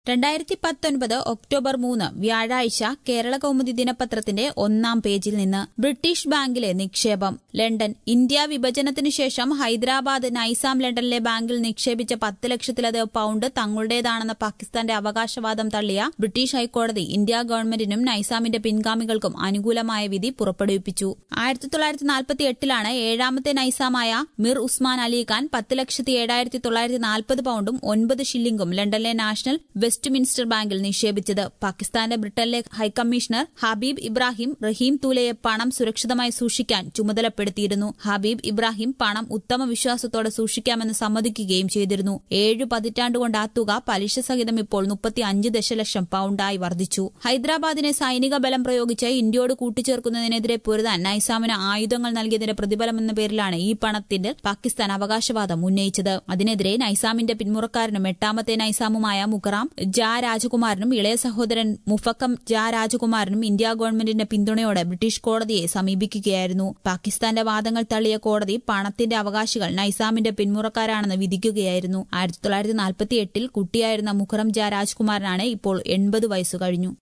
2019 October 3 വ്യാഴാഴ്ച കേരളകൗമുദി ദിനപത്രത്തിന്റെ ഒന്നാം പേജിൽ നിന്ന് ബ്രിട്ടീഷ് ബാങ്കിലെ നിക്ഷേപം. ലണ്ടൻ. ഇന്ത്യ വിഭജനത്തിനു ശേഷം ഹൈദരാബാദ് നൈസാം ലണ്ടനിലെ ബാങ്കിൽ നിക്ഷേപിച്ച 10 ലക്ഷത്തിലധികം പൌണ്ട് തങ്ങളുടേതാണെന്ന പാകിസ്ഥാന്റെ അവകാശവാദം തള്ളിയ ബ്രിട്ടീഷ് ഹൈക്കോടതി ഇന്ത്യ ഗവൺമെന്റിനും നൈസാമിന്റെ പിൻഗാമികൾക്കും അനുകൂലമായ വിധി പുറപ്പെടുവിപ്പിച്ചു. 1948ലാണ് ഏഴാമത്തെ നൈസാമായ മിർ ഉസ്മാൻ അലി ഖാൻ 10,07,940 പൌണ്ടും 9 ഷില്ലിംഗും ലണ്ടനിലെ നാഷണൽ വെസ്റ്റ്മിൻസ്റ്റർ ബാങ്കിൽ നിക്ഷേപിച്ചത്. പാകിസ്ഥാന്റെ ബ്രിട്ടനിലെ ഹൈക്കമ്മീഷണർ ഹബീബ് ഇബ്രാഹിം റഹീം തൂലയെ പണം സുരക്ഷിതമായി സൂക്ഷിക്കാൻ ചുമതലപ്പെടുത്തിയിരുന്നു. ഹബീബ് ഇബ്രാഹിം പണം ഉത്തമ വിശ്വാസത്തോടെ സൂക്ഷിക്കാമെന്ന് സമ്മതിക്കുകയും ചെയ്തിരുന്നു. 7 പതിറ്റാണ്ടുകൊണ്ട് ആ തുക പലിശ സഹിതം ഇപ്പോൾ 35 ദശലക്ഷം പൌണ്ടായി വർദ്ധിച്ചു. ഹൈദരാബാദിനെ സൈനിക ബലം പ്രയോഗിച്ച് ഇന്ത്യയോട് കൂട്ടിച്ചേർക്കുന്നതിനെതിരെ പൊരുതാൻ നൈസാമിന് ആയുധങ്ങൾ നൽകിയതിന്റെ പ്രതിഫലമെന്ന പേരിലാണ് ഈ പണത്തിന്റെ പാകിസ്ഥാൻ അവകാശവാദം ഉന്നയിച്ചത്. അതിനെതിരെ നൈസാമിന്റെ പിന്മുറക്കാരനും 8ാമത്തെ നൈസാമുമായ മുഖറാം ജാ രാജകുമാരനും ഇളയ സഹോദരൻ മുഫക്കം ജാ രാജകുമാരനും ഇന്ത്യ ഗവൺമെന്റിന്റെ പിന്തുണയോടെ ബ്രിട്ടീഷ് കോടതിയെ സമീപിക്കുകയായിരുന്നു. പാകിസ്ഥാന്റെ വാദങ്ങൾ തള്ളിയ കോടതി പണത്തിന്റെ അവകാശികൾ നൈസാമിന്റെ പിന്മുറക്കാരാണെന്ന് വിധിക്കുകയായിരുന്നു. 1948 കുട്ടിയായിരുന്ന മുഖറം ജാ രാജകുമാരനാണ് ഇപ്പോൾ 80 വയസ്സു കഴിഞ്ഞു.